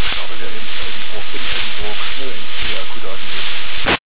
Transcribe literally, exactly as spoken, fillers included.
startet her i Edinburgh, in Edinburgh, near N C, I could admit.